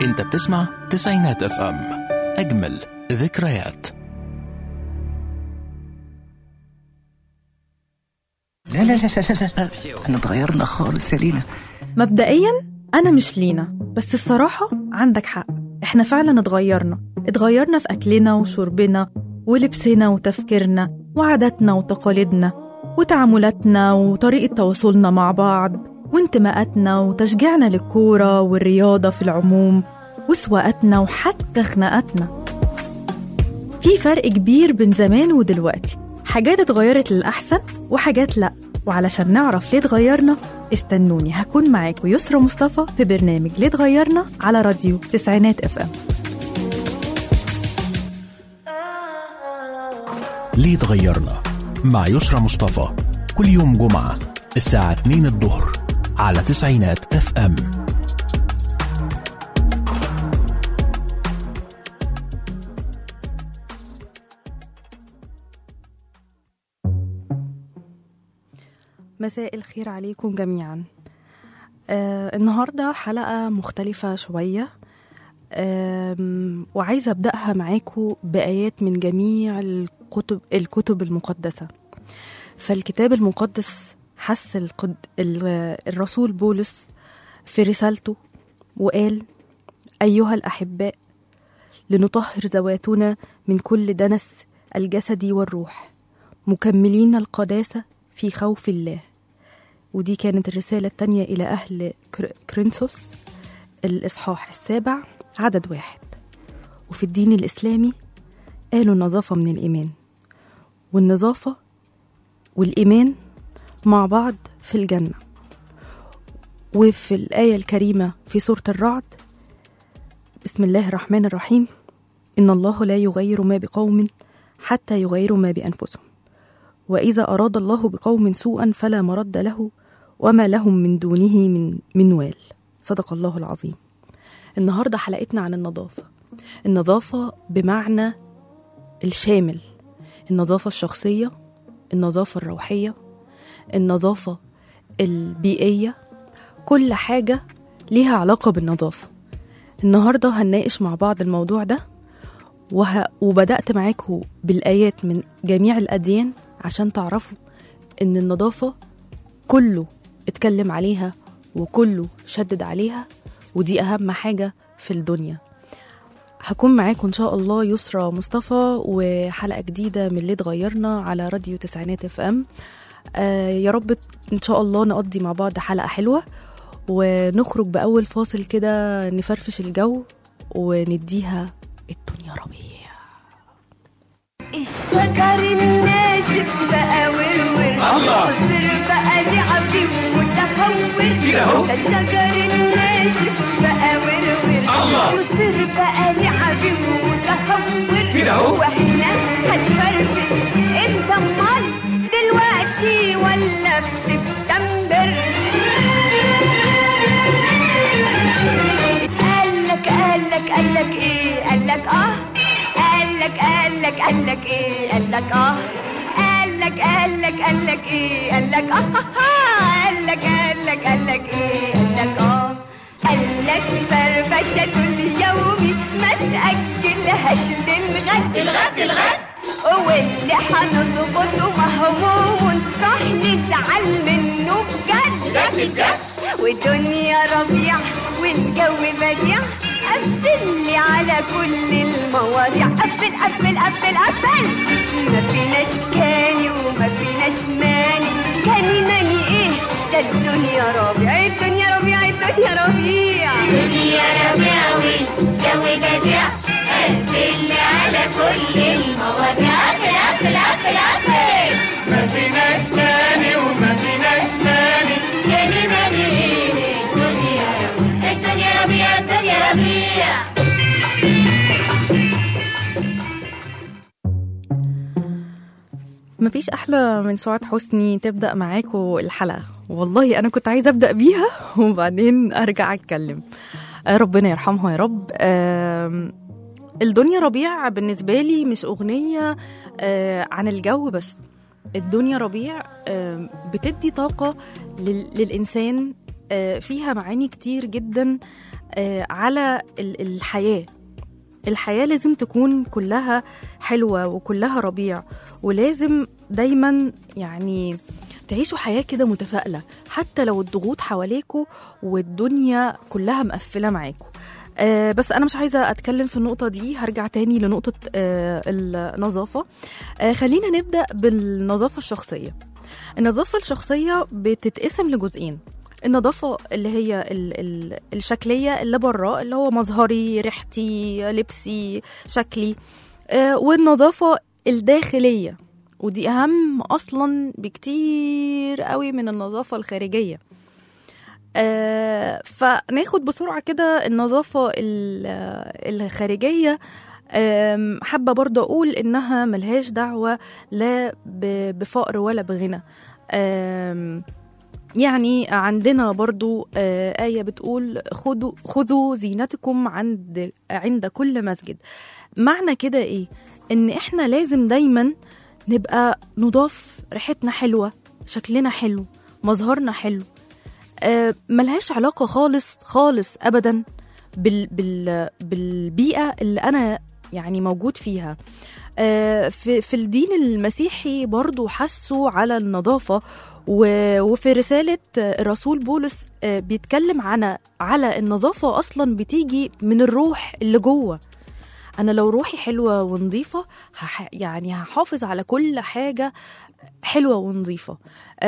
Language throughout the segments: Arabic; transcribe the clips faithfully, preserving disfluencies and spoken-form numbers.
انت بتسمع تسعينات اف ام، اجمل ذكريات. لا لا لا لا لا لا احنا اتغيرنا خالص يا لينا. مبدئيا أنا مش لينا، بس الصراحة عندك حق، إحنا فعلا اتغيرنا اتغيرنا في أكلنا وشربنا ولبسنا وتفكيرنا وعاداتنا وتقاليدنا وتعاملاتنا وطريقة تواصلنا مع بعض وانتماءاتنا وتشجيعنا للكورة والرياضة في العموم وسواقاتنا وحتى خناقاتنا. في فرق كبير بين زمان ودلوقتي، حاجات اتغيرت للأحسن وحاجات لأ، وعلشان نعرف ليه اتغيرنا استنوني، هكون معاكم يسرى مصطفى في برنامج ليه اتغيرنا على راديو تسعينات اف ام. ليه اتغيرنا مع يسرى مصطفى، كل يوم جمعة الساعة اتنين الظهر على تسعينات اف ام. مساء الخير عليكم جميعا. آه النهاردة حلقة مختلفة شوية، آه وعايزة أبدأها معاكم بآيات من جميع الكتب, الكتب المقدسة. فالكتاب المقدس حث القد... الرسول بولس في رسالته وقال: أيها الأحباء، لنطهر ذواتنا من كل دنس الجسد والروح، مكملين القداسة في خوف الله. ودي كانت الرسالة التانية إلى أهل كرينثوس، الإصحاح السابع عدد واحد. وفي الدين الإسلامي قالوا النظافة من الإيمان، والنظافة والإيمان مع بعض في الجنة. وفي الآية الكريمة في سورة الرعد: بسم الله الرحمن الرحيم، إن الله لا يغير ما بقوم حتى يغيروا ما بأنفسهم، وإذا أراد الله بقوم سوءا فلا مرد له وما لهم من دونه من منوال. صدق الله العظيم. النهاردة حلقتنا عن النظافة، النظافة بمعنى الشامل، النظافة الشخصية، النظافة الروحية، النظافة البيئية، كل حاجة ليها علاقة بالنظافة. النهاردة هنناقش مع بعض الموضوع ده، وه... وبدأت معاكم بالآيات من جميع الأديان عشان تعرفوا إن النظافة كله اتكلم عليها وكله شدد عليها، ودي أهم حاجة في الدنيا. هكون معاكم إن شاء الله يسرى مصطفى، وحلقة جديدة من اللي اتغيرنا على راديو تسعينات اف ام. آه يا رب إن شاء الله نقضي مع بعض حلقة حلوة، ونخرج بأول فاصل كده نفرفش الجو ونديها الدنيا ربيع. الشجر الناشف بقى ورور، والطير بقى لعبي ومتهور. ده الشجر الناشف بقى ورور، والطير بقى لعبي ومتهور. واحنا هنفرفش انت امال دلوقتي ولا في سبتمبر؟ قالك قالك قالك ايه؟ قالك اه قالك قالك قالك ايه؟ قالك اه قالك قالك قالك ايه؟ قالك اه قالك قالك قالك ايه؟ قالك اه قالك فرفشه كل يومي ما تاجلهاش للغد الغد الغد، واللي هنظبطه مهموم راح نزعل منه بجد بجد بجد. والدنيا ربيع والجو بديع، قفل لي على كل المواضيع، قفل قفل قفل قفل. ما فيناش كاني وما فيناش ماني، كاني ماني ايه؟ ده الدنيا ربيع الدنيا ربيع الدنيا ربيع الدنيا ربيع والجو بديع، قفل لي على كل المواضيع، قفل قفل قفل قفل. ما فيناش ماني وما فيناش ماني، كاني ماني ايه؟ الدنيا ربيع الدنيا ربيع الدنيا ربيع. مفيش أحلى من سعاد حسني تبدأ معاكم الحلقة، والله أنا كنت عايزة أبدأ بيها وبعدين أرجع أتكلم. ربنا يرحمها يا رب. الدنيا ربيع بالنسبة لي مش أغنية عن الجو بس، الدنيا ربيع بتدي طاقة للإنسان، فيها معاني كتير جدا آه على الحياة. الحياة لازم تكون كلها حلوة وكلها ربيع، ولازم دايما يعني تعيشوا حياة كده متفائلة حتى لو الضغوط حواليكوا والدنيا كلها مقفلة معاكوا. آه بس أنا مش عايزة أتكلم في النقطة دي، هرجع تاني لنقطة آه النظافة. آه خلينا نبدأ بالنظافة الشخصية. النظافة الشخصية بتتقسم لجزئين: النظافة اللي هي ال ال الشكلية اللي برا، اللي هو مظهري، ريحتي، لبسي، شكلي، آه والنظافة الداخلية، ودي أهم أصلا بكتير قوي من النظافة الخارجية. آه فناخد بسرعة كده النظافة الخارجية. آه حابة برضه أقول إنها ملهاش دعوة لا بفقر ولا بغنى. آه يعني عندنا برضو آه آية بتقول خذوا خذوا زينتكم عند عند كل مسجد. معنى كده إيه؟ إن إحنا لازم دايما نبقى نضاف، ريحتنا حلوة، شكلنا حلو، مظهرنا حلو. آه ملهاش علاقة خالص خالص أبدا بال بال بالبيئة اللي أنا يعني موجود فيها. آه في, في الدين المسيحي برضو حسوا على النظافة، وفي رسالة الرسول بولس بيتكلم عن على النظافة أصلا بتيجي من الروح اللي جوه. أنا لو روحي حلوة ونظيفة يعني هحافظ على كل حاجة حلوة ونظيفة.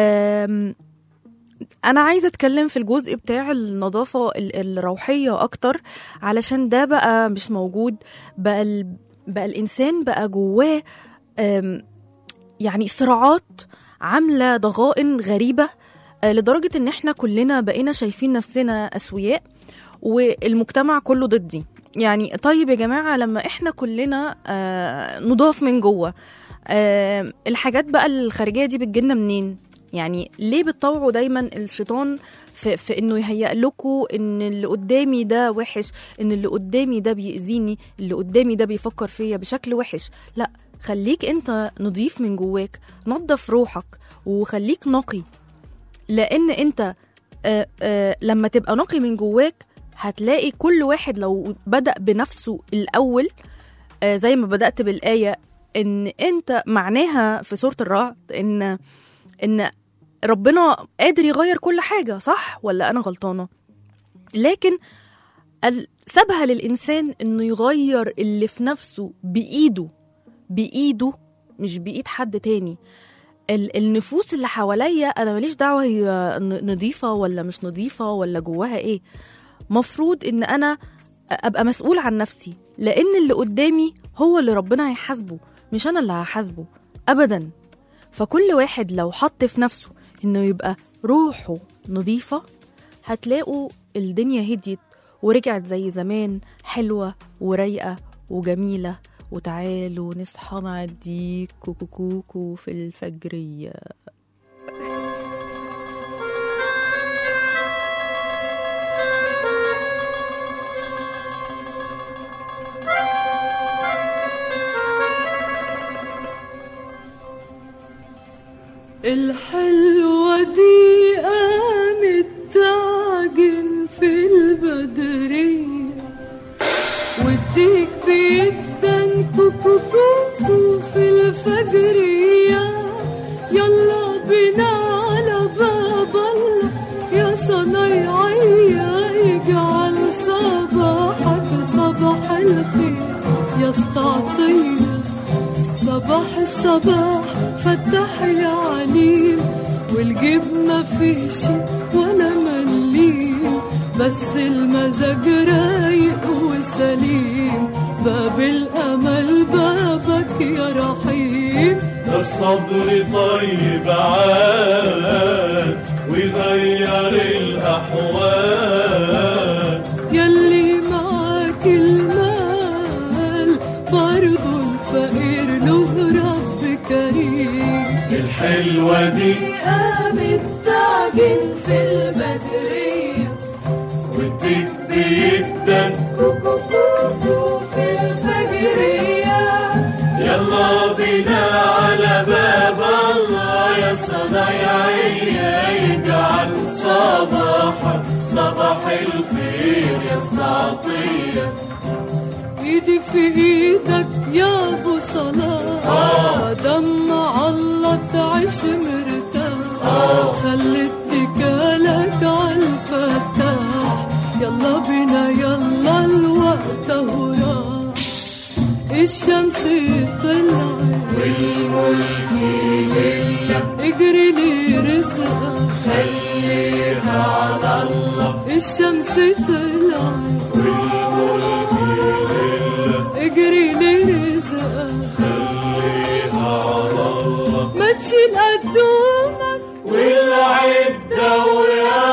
أنا عايزة أتكلم في الجزء بتاع النظافة الروحية أكتر، علشان ده بقى مش موجود. بقى, بقى الإنسان بقى جواه يعني صراعات عاملة ضغائن غريبة، لدرجة ان احنا كلنا بقينا شايفين نفسنا أسوياء والمجتمع كله ضدي. يعني طيب يا جماعة، لما احنا كلنا آه نضاف من جوه، آه الحاجات بقى الخارجية دي بتجينا منين؟ يعني ليه بتطوعوا دايما الشيطان في, في انه يهيأ لكم ان اللي قدامي ده وحش، ان اللي قدامي ده بيأذيني، اللي قدامي ده بيفكر فيا بشكل وحش؟ لا، خليك انت نضيف من جواك، نظف روحك وخليك نقي. لان انت آآ آآ لما تبقى نقي من جواك هتلاقي كل واحد لو بدأ بنفسه الأول، زي ما بدأت بالآية ان انت معناها في سورة الرعد ان ان ربنا قادر يغير كل حاجة، صح ولا انا غلطانة؟ لكن سابها للإنسان انه يغير اللي في نفسه بإيده بإيده مش بإيد حد تاني. النفوس اللي حواليا أنا ماليش دعوة هي نظيفة ولا مش نظيفة ولا جواها إيه. مفروض إن أنا أبقى مسؤول عن نفسي، لأن اللي قدامي هو اللي ربنا هيحاسبه، مش أنا اللي هحاسبه أبدا. فكل واحد لو حط في نفسه إنه يبقى روحه نظيفة، هتلاقوا الدنيا هديت ورجعت زي زمان، حلوة ورايقة وجميلة. وتعالوا نصحى مع الديك كوكو كوكو في الفجرية. الحلوة دي قامت تعجن في البدرية، والديك بيدن كوكو كوكو في الفجرية. يلا بينا على باب الله يا صنايعية، يجعل صباحك صباح الخير يا استعطينا. صباح الصباح فتح يا عليم، والجيب ما فيش ولا مليم، بس المزاج رايق وسليم. باب الأمل بابك يا رحيم، ده الصبر طيب عاد ويغير الأحوال. يلي معاك المال برضو الفقير له رب كريم. الحلوة دي قامت تعجن في البدرية، والديك بيدن كوكو كوكو في الفجرية. يلا بينا على باب الله يا صنايعية، يجعل صباحك صباح الخير يا في ايدك يا ابو صلاح، مادام الله تعيش مرتاح، خلي اتكالك عالفتاح، يلا بينا يلا الوقت اهو راح، الشمس طلعت والملك لله، اجري لي رزقك خليها على الله، الشمس طلعت والملك لله، اجري لي رزقك خليها على الله، ما تشيل قدومك والعدة ويلا.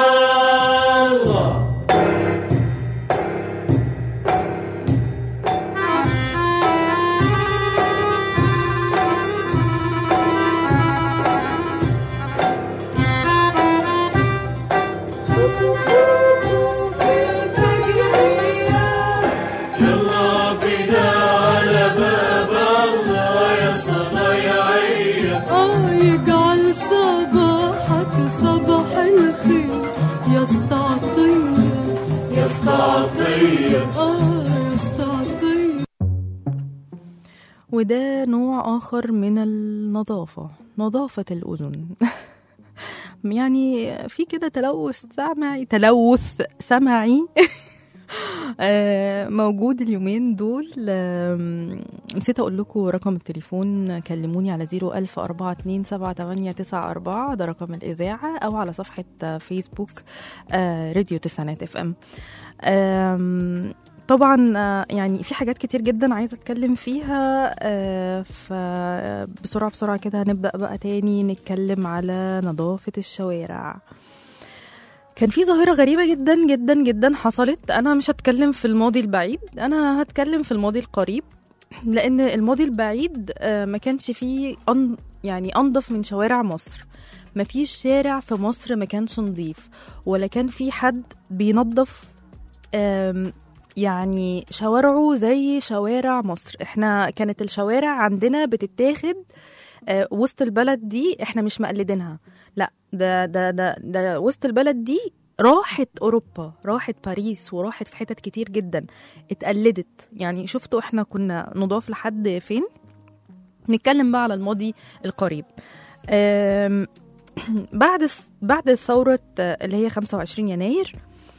يلا بينا على باب الله يا صنايعية، اه يجعل صباحك صباح الخير يا استعطية، يا استعطية. اه يا استعطية. وده نوع آخر من النظافة، نظافة الأذن. يعني في كده تلوث سمعي تلوث سمعي موجود اليومين دول. نسيت أقول لكم رقم التليفون، كلموني على زيرو ألف أربعة اتنين سبعة تمانية تسعة أربعة، ده رقم الإذاعة، أو على صفحة فيسبوك راديو تسعينات اف ام. طبعا يعني في حاجات كتير جدا عايزة أتكلم فيها، فبسرعة بسرعة كده هنبدأ بقى تاني نتكلم على نظافة الشوارع. كان في ظاهرة غريبة جدا جدا جدا حصلت. أنا مش هتكلم في الماضي البعيد، أنا هتكلم في الماضي القريب، لأن الماضي البعيد ما كانش فيه أن يعني أنظف من شوارع مصر. ما فيش شارع في مصر ما كانش نظيف، ولا كان في حد بينظف يعني شوارعه زي شوارع مصر. احنا كانت الشوارع عندنا بتتاخد آه وسط البلد دي، احنا مش مقلدينها، لا ده ده ده ده وسط البلد دي راحت أوروبا، راحت باريس، وراحت في حتت كتير جدا اتقلدت. يعني شفتوا احنا كنا نضاف لحد فين. نتكلم بقى على الماضي القريب. بعد بعد ثورة اللي هي خمسة وعشرين يناير،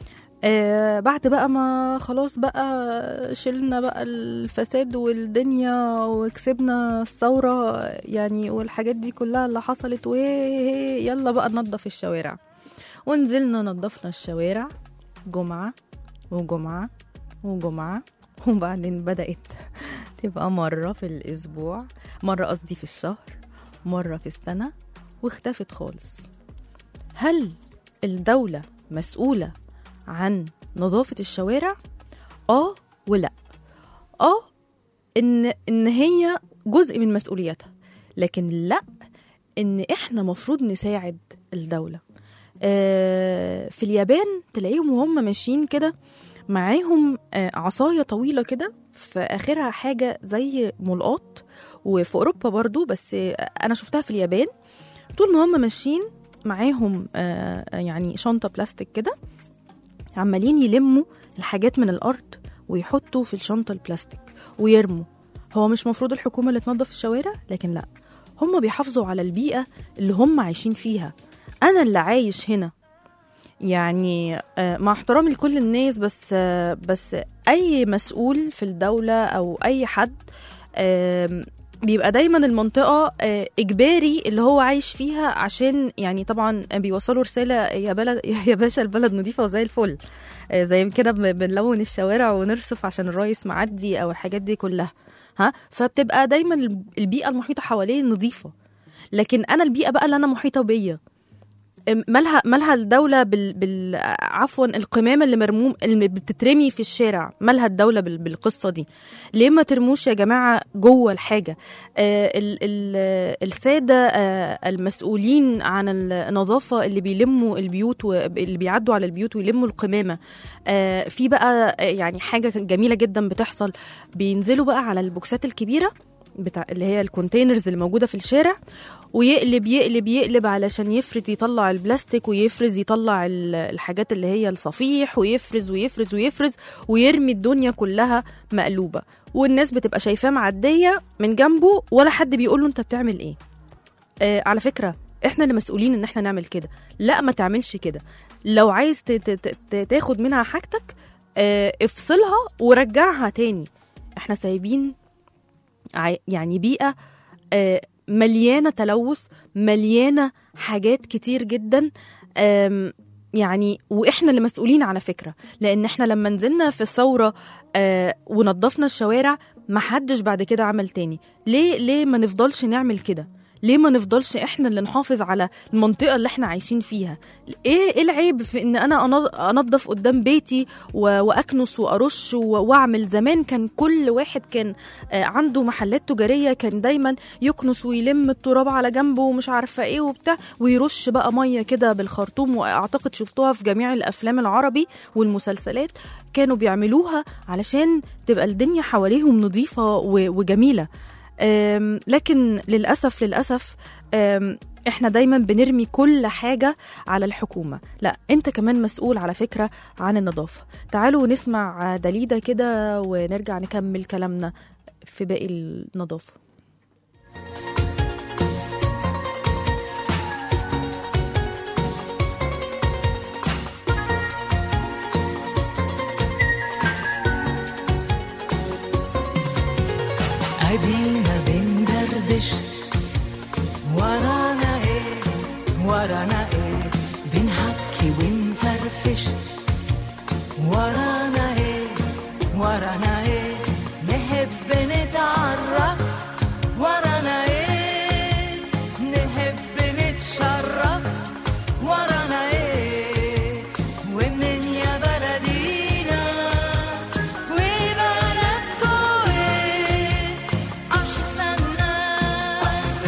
آه بعد بقى ما خلاص بقى شلنا بقى الفساد والدنيا وكسبنا الثورة يعني، والحاجات دي كلها اللي حصلت، ويلا بقى ننظف الشوارع. ونزلنا نظفنا الشوارع جمعة وجمعة وجمعة، وبعدين بدأت تبقى مرة في الأسبوع، مرة قصدي في الشهر، مرة في السنة، واختفت خالص. هل الدولة مسؤولة عن نظافة الشوارع؟ آه ولا. آه إن, إن هي جزء من مسؤوليتها، لكن لا، إن إحنا مفروض نساعد الدولة. آه في اليابان تلاقيهم وهم ماشيين كده معاهم آه عصاية طويلة كده في آخرها حاجة زي ملقاط، وفي أوروبا برضو، بس آه أنا شفتها في اليابان. طول ما هم ماشيين معاهم آه يعني شنطة بلاستيك كده، عمالين يلموا الحاجات من الأرض ويحطوا في الشنطة البلاستيك ويرموا. هو مش مفروض الحكومة اللي تنظف الشوارع؟ لكن لا، هم بيحافظوا على البيئة اللي هم عايشين فيها. أنا اللي عايش هنا يعني مع احترامي لكل الناس، بس بس أي مسؤول في الدولة أو أي حد بيبقى دايما المنطقة إجباري اللي هو عايش فيها، عشان يعني طبعا بيوصلوا رسالة يا بلد يا باشا البلد نظيفة وزي الفل، زي كده بنلون الشوارع ونرصف عشان الرئيس معدي أو الحاجات دي كلها، ها. فبتبقى دايما البيئة المحيطة حواليه نظيفة، لكن أنا البيئة بقى اللي أنا محيطة بيا مالها مالها الدولة بال, بال... عفوا القمامة اللي مرموم اللي بتترمي في الشارع، مالها الدولة بال... بالقصة دي؟ ليه ما ترموش يا جماعة جوه الحاجة؟ آه ال... ال... السادة آه المسؤولين عن النظافة اللي بيلموا البيوت واللي بيعدوا على البيوت ويلموا القمامة، آه في بقى يعني حاجة جميلة جدا بتحصل، بينزلوا بقى على البوكسات الكبيرة بتاع اللي هي الكونتينرز اللي موجودة في الشارع، ويقلب يقلب يقلب علشان يفرز يطلع البلاستيك، ويفرز يطلع الحاجات اللي هي الصفيح، ويفرز ويفرز ويفرز ويرمي الدنيا كلها مقلوبة، والناس بتبقى شايفاه معدية من جنبه ولا حد بيقوله انت بتعمل ايه. آه على فكرة احنا اللي مسؤولين ان احنا نعمل كده. لا ما تعملش كده. لو عايز تاخد منها حاجتك آه افصلها ورجعها تاني. احنا سايبين يعني بيئة آه مليانة تلوث، مليانة حاجات كتير جدا، يعني وإحنا اللي مسؤولين على فكرة. لأن إحنا لما نزلنا في الثورة ونضفنا الشوارع محدش بعد كده عمل تاني. ليه ليه ما نفضلش نعمل كده؟ ليه ما نفضلش إحنا اللي نحافظ على المنطقة اللي إحنا عايشين فيها؟ إيه, إيه العيب في إن أنا أنضف قدام بيتي وأكنس وأرش وأعمل؟ زمان كان كل واحد كان عنده محلات تجارية كان دايما يكنس ويلم التراب على جنبه ومش عارفة إيه وبتاع، ويرش بقى مية كده بالخرطوم. وأعتقد شفتوها في جميع الأفلام العربي والمسلسلات كانوا بيعملوها علشان تبقى الدنيا حواليهم نظيفة وجميلة. لكن للأسف للأسف احنا دايما بنرمي كل حاجة على الحكومة. لا انت كمان مسؤول على فكرة عن النظافة. تعالوا نسمع دليدة كده ونرجع نكمل كلامنا في باقي النظافة. أدينا بندردش ورانا ايه ورانا ايه، بنحكي ونفرفش ورانا ايه ورانا ايه، نحب نتعرف ورانا ايه، نحب نتشرف ورانا ايه، ومنين يا بلدينا وبلدكو ايه احسن ناس.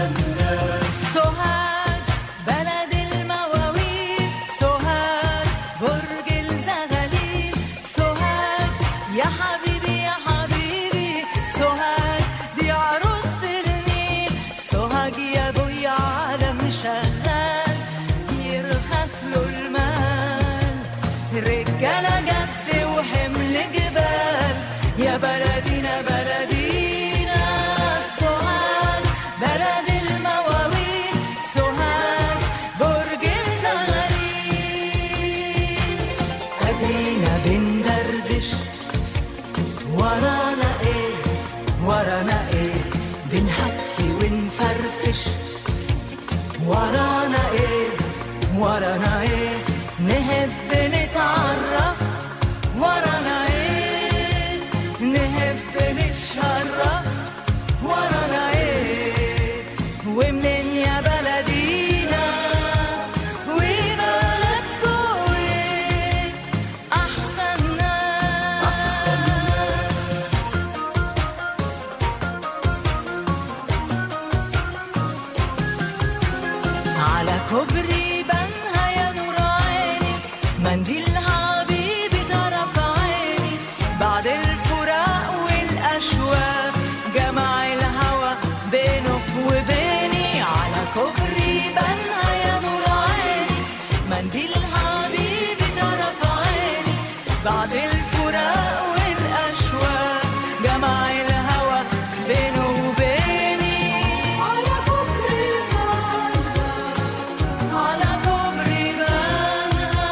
سوهاج بلد المواويل، سوهاج برج الزغاليل، سوهاج يا حبيبي يا حبيبي، سوهاج دي عروسة النيل، سوهاج يا ابويا عالم شغال يرخص له المال، رجالة جد وحمل جبال يا بلدينا بلدينا. سوهاج بلد المواويل، سوهاج برج الزغاليل. أدينا بندردش ورانا ايه ورانا ايه، بنحكي ونفرفش ورانا ايه ورانا ايه، نحب نتعرف ورانا ايه، نحب نتشرف ورانا ايه، ومنين يا بلدينا وبلدكو ايه احسن ناس. على كوبري بنها يا نور عيني، منديل حبيبي طرف عيني، بعد الفراق والأشواق جمع الهوى بينك وبيني. على كوبري بنها يا نور عيني، منديل حبيبي طرف عيني، بعد الفراق والأشواق جمع الهوى بينه وبيني. على كوبري بنها، على كوبري بنها.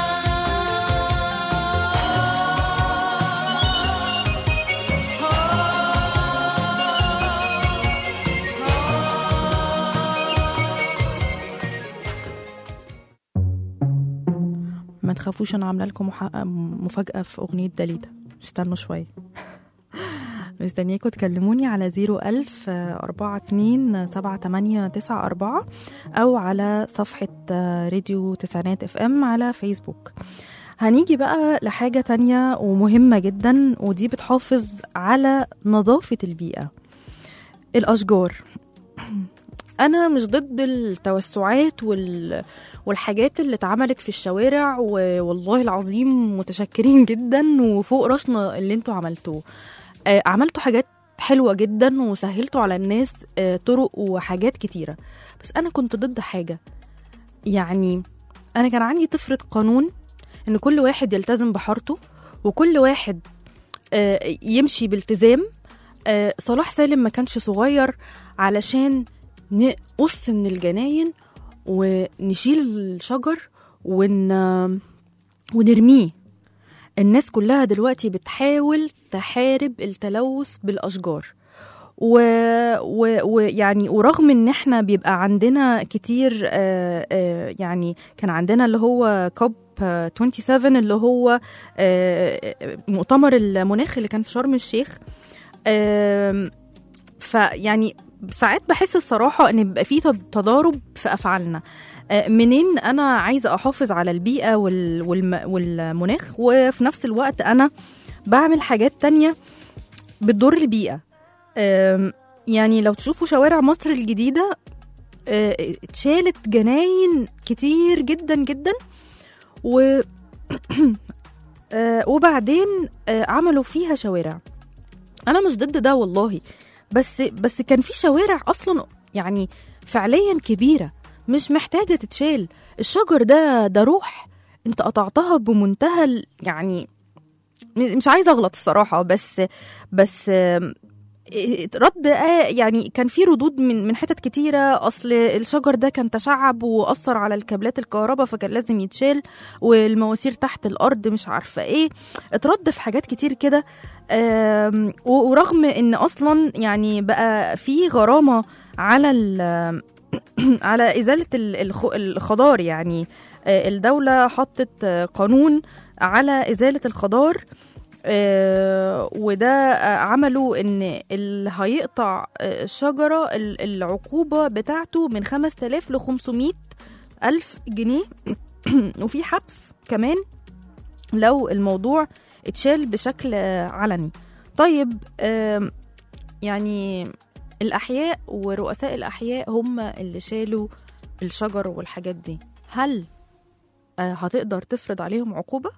ما تخافوش انا عامله لكم محقق- مفاجاه في اغنيه دليده، استنوا شويه. مستنياكم تكلموني على زيرو ألف أربعة اتنين سبعة تمانية تسعة أربعة أو على صفحة راديو تسعينات اف ام على فيسبوك. هنيجي بقى لحاجة تانية ومهمة جدا، ودي بتحافظ على نظافة البيئة: الأشجار. أنا مش ضد التوسعات وال... والحاجات اللي اتعملت في الشوارع، والله العظيم متشكرين جدا وفوق راسنا اللي انتوا عملتوه. آه، عملتوا حاجات حلوة جدا وسهلتوا على الناس آه، طرق وحاجات كتيرة، بس أنا كنت ضد حاجة. يعني أنا كان عندي طفرة قانون إن كل واحد يلتزم بحارته وكل واحد آه، يمشي بالتزام. آه، صلاح سالم ما كانش صغير علشان نقص من الجناين ونشيل الشجر ون... ونرميه. الناس كلها دلوقتي بتحاول تحارب التلوث بالأشجار، ويعني و... و... يعني ورغم ان احنا بيبقى عندنا كتير آه آه يعني كان عندنا اللي هو كوب سبعة وعشرين اللي هو آه مؤتمر المناخ اللي كان في شرم الشيخ. آه فيعني ساعات بحس الصراحة ان بيبقى فيه تضارب في أفعالنا. منين أنا عايزة أحافظ على البيئة والمناخ وفي نفس الوقت أنا بعمل حاجات تانية بتضر البيئة. يعني لو تشوفوا شوارع مصر الجديدة اتشالت جناين كتير جدا جدا و وبعدين عملوا فيها شوارع. أنا مش ضد ده والله، بس بس كان في شوارع أصلا يعني فعليا كبيرة مش محتاجة تتشال. الشجر ده ده روح انت قطعتها بمنتهى يعني مش عايزة اغلط الصراحة، بس بس رد يعني كان في ردود من من حتت كتيرة. اصل الشجر ده كان تشعب واثر على الكابلات الكهرباء فكان لازم يتشال، والمواسير تحت الارض مش عارفة ايه. اترد في حاجات كتير كده. ورغم ان اصلا يعني بقى في غرامة على على إزالة الخضار، يعني الدولة حطت قانون على إزالة الخضار، وده عملوا إن اللي هيقطع شجرة العقوبة بتاعته من خمسة آلاف لخمسمائة ألف جنيه وفي حبس كمان لو الموضوع اتشال بشكل علني. طيب يعني الأحياء ورؤساء الأحياء هم اللي شالوا الشجر والحاجات دي، هل هتقدر تفرض عليهم عقوبة؟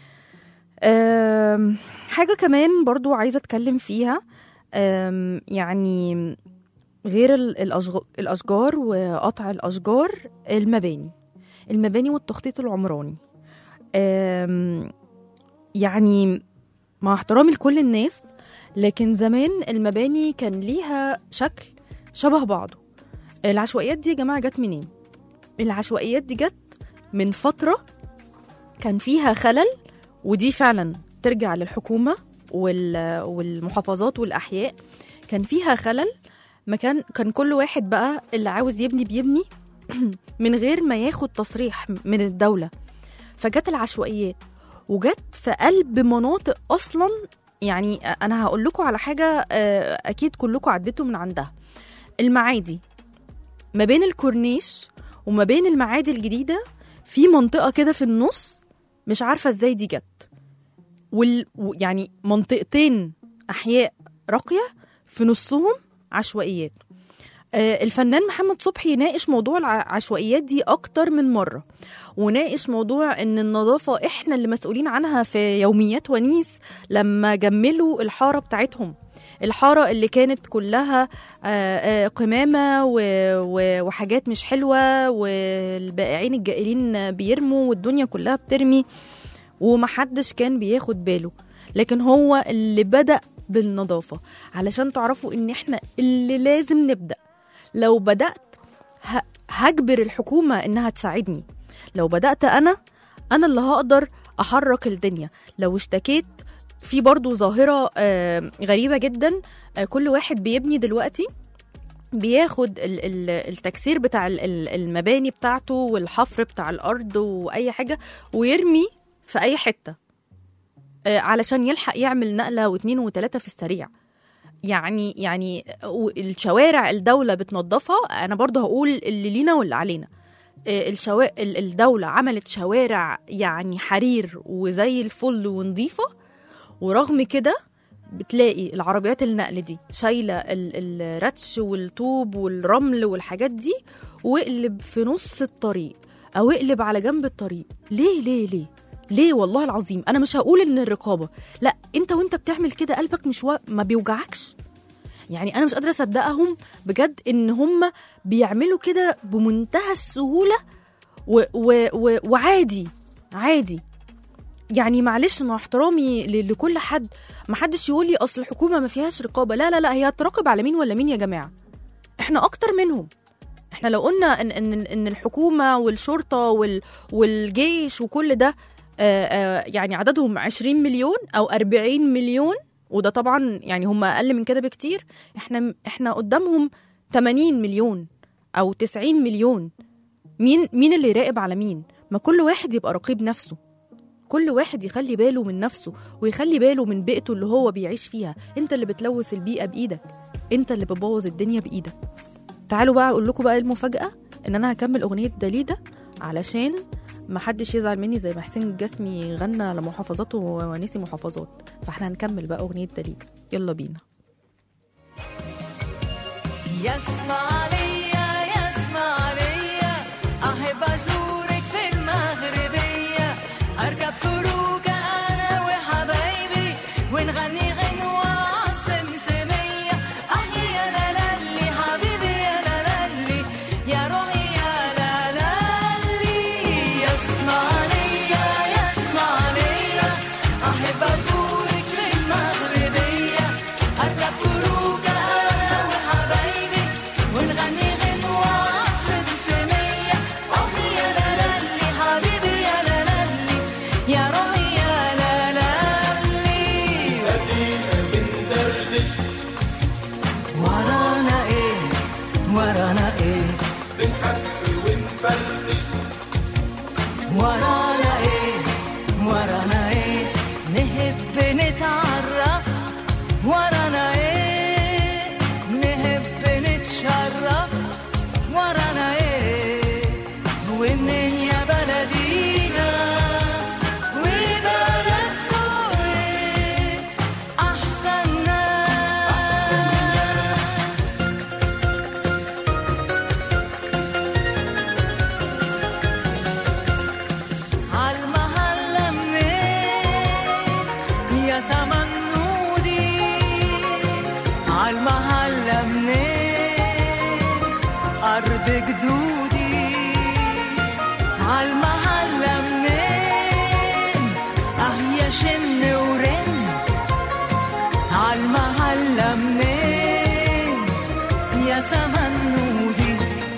حاجة كمان برضو عايزة أتكلم فيها، يعني غير الأشجار وقطع الأشجار، المباني المباني والتخطيط العمراني. يعني مع احترامي لكل الناس، لكن زمان المباني كان ليها شكل شبه بعضه. العشوائيات دي يا جماعة جت منين؟ العشوائيات دي جت من فترة كان فيها خلل، ودي فعلا ترجع للحكومة والمحافظات والأحياء. كان فيها خلل، مكان كان كل واحد بقى اللي عاوز يبني بيبني من غير ما ياخد تصريح من الدولة. فجت العشوائيات وجت في قلب مناطق أصلا. يعني أنا هقول لكم على حاجة أكيد كلكم عديتوا من عندها. المعادي ما بين الكورنيش وما بين المعادي الجديدة في منطقة كده في النص، مش عارفة ازاي دي جت. وال... يعني منطقتين أحياء راقية في نصهم عشوائيات. الفنان محمد صبحي ناقش موضوع العشوائيات دي أكتر من مرة، وناقش موضوع إن النظافة إحنا اللي مسؤولين عنها في يوميات ونيس لما جملوا الحارة بتاعتهم، الحارة اللي كانت كلها قمامة وحاجات مش حلوة، والبائعين الجائلين بيرموا والدنيا كلها بترمي ومحدش كان بياخد باله. لكن هو اللي بدأ بالنظافة، علشان تعرفوا إن إحنا اللي لازم نبدأ. لو بدأت هجبر الحكومة إنها تساعدني، لو بدأت أنا أنا اللي هقدر أحرك الدنيا. لو اشتكيت في برضو ظاهرة غريبة جدا، كل واحد بيبني دلوقتي بياخد التكسير بتاع المباني بتاعته والحفر بتاع الأرض وأي حاجة ويرمي في أي حتة علشان يلحق يعمل نقلة واثنين وثلاثة في السريع. يعني يعني الشوارع الدولة بتنظفها. أنا برضو هقول اللي لينا واللي علينا. الشوا... الدولة عملت شوارع يعني حرير وزي الفل ونظيفة، ورغم كده بتلاقي العربيات النقل دي شايلة الرتش والطوب والرمل والحاجات دي واقلب في نص الطريق أو اقلب على جنب الطريق. ليه ليه ليه ليه والله العظيم. أنا مش هقول إن الرقابة، لا، أنت وأنت بتعمل كده قلبك مش و... ما بيوجعكش؟ يعني انا مش قادره اصدقهم بجد ان هم بيعملوا كده بمنتهى السهوله و و و وعادي عادي. يعني معلش مع احترامي ل- لكل حد، ما حدش يقول لي اصل الحكومه ما فيهاش رقابه. لا لا لا، هي هتراقب على مين ولا مين يا جماعه؟ احنا اكتر منهم. احنا لو قلنا ان ان ان الحكومه والشرطه وال والجيش وكل ده آآ آآ يعني عددهم عشرين مليون او أربعين مليون، وده طبعا يعني هم اقل من كده بكتير، احنا احنا قدامهم ثمانين مليون او تسعين مليون. مين مين اللي يراقب على مين؟ ما كل واحد يبقى رقيب نفسه، كل واحد يخلي باله من نفسه ويخلي باله من بيئته اللي هو بيعيش فيها. انت اللي بتلوث البيئة بإيدك، انت اللي بتبوظ الدنيا بإيدك. تعالوا بقى اقول لكم بقى المفاجأة، ان انا هكمل اغنية داليدا علشان ما حدش يزعل مني زي ما حسين الجسمي غنى لمحافظاته ونسي محافظات. فاحنا هنكمل بقى اغنية داليدا، يلا بينا. يسمع ليا يسمع ليا أحب أزورك في المغربية، أركب فروكة أنا وحبايبي ونغني غنوة عالسمسمية. أحي يا لالي حبيبي يا لالي يا روحي يا لالي. يسمع ليا يسمع ليا أحب أزورك في المغربية، أركب فروكة أنا وحبايبي ونغني غنوة عالسمسمية. أحي يا لالي حبيبي يا لالي يا روحي يا لالي. أدينا بندردش ورانا إيه ورانا إيه بنحكي ونفرفش ورانا إيه ورانا إيه نحب نتعرف. ورانا إيه نحب نتشرف. ورانا إيه ومنين يا بلدينا وبلدكوا إيه أحسن ناس. عالمحلة منين يا زمن نودي، عالمحلة منين أرض جدودي، عالمحلة منين أه يا شن ورن، عالمحلة منين يا زمن نودي.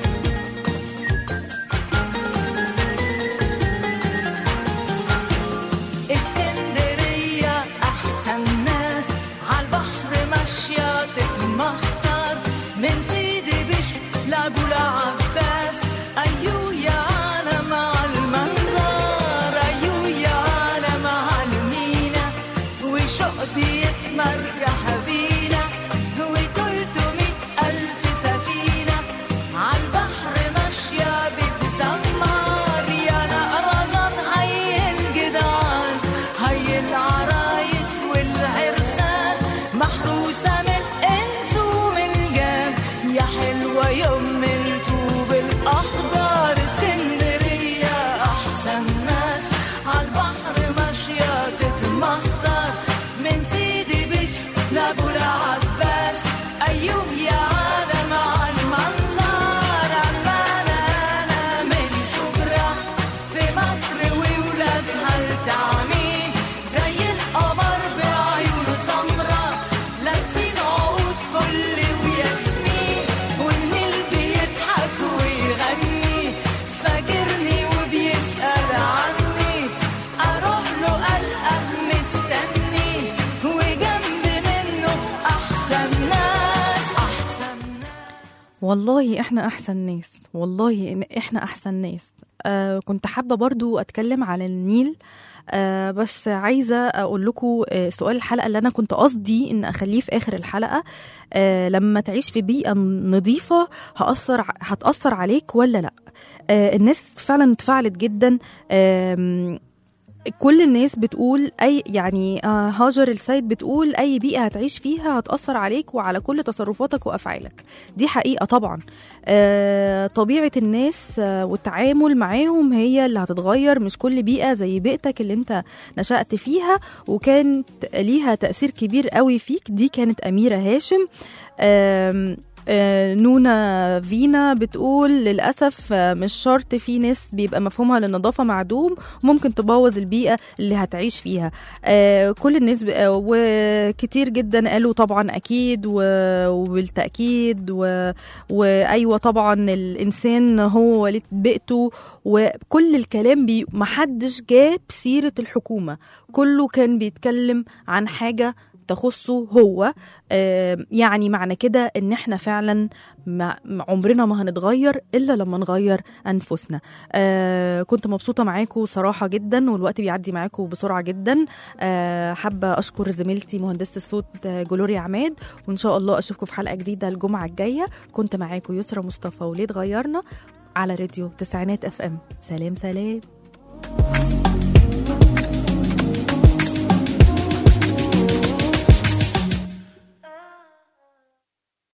اسكندرية أحسن ناس، عالبحر ماشية تتمخطر من سيدي بشر لأبو العباس. أيو يا عالم عالمنظر، أيو يا عالم عالمينا، وشوق بيتمرجح بينا وتلتمية ألف سفينة عالبحر ماشية بتسمر. يا نقرزان هي الجدعان هي العرايس والعرسان، محروسة من الإنس ومن الجان، يا حلوة يوم الطوب الأخضر. اسكندرية أحسن ناس، عالبحر ماشية تتمخطر من سيدي بشر لأبو العباس. أيوه يا عالم عالمنظر، عمالة أنا من شبرا في مصر وولادها التعميم زي القمر بعيون سمرا، لابسين عقود فل وياسمين، والنيل بيضحك ويغني فاكرني وبيسأل عني. أروح له ألقى مستني وجنب منه أحسن ناس أحسن ناس. والله احنا احسن ناس، والله إن احنا احسن ناس. آه كنت حابة برضو اتكلم على النيل، آه بس عايزة اقول لكم آه سؤال الحلقة اللي انا كنت قصدي ان اخليه في اخر الحلقة. آه لما تعيش في بيئة نظيفة هأثر هتأثر عليك ولا لا؟ آه الناس فعلا اتفاعلت جدا. آه كل الناس بتقول اي يعني آه هاجر السيد بتقول اي بيئه هتعيش فيها هتاثر عليك وعلى كل تصرفاتك وافعالك. دي حقيقه طبعا. آه طبيعه الناس آه والتعامل معاهم هي اللي هتتغير، مش كل بيئه زي بيئتك اللي انت نشأت فيها وكانت ليها تأثير كبير قوي فيك. دي كانت أميرة هاشم. آه آه نونا فينا بتقول للأسف آه مش شرط، في ناس بيبقى مفهومها للنظافة معدوم وممكن تبوظ البيئة اللي هتعيش فيها. آه كل الناس آه وكتير جدا قالوا طبعا أكيد وبالتأكيد وأيوة طبعا الإنسان هو وليد بيئته، وكل الكلام بي محدش جاب سيرة الحكومة، كله كان بيتكلم عن حاجة تخصه هو. آه يعني معنى كده ان احنا فعلا عمرنا ما هنتغير الا لما نغير انفسنا. آه كنت مبسوطه معاكم صراحه جدا، والوقت بيعدي معاكم بسرعه جدا. آه حابه اشكر زميلتي مهندسه الصوت جلوريا عماد، وان شاء الله اشوفكم في حلقه جديده الجمعه الجايه. كنت معاكم يسرا مصطفى وليه اتغيرنا على راديو تسعينات اف ام. سلام سلام.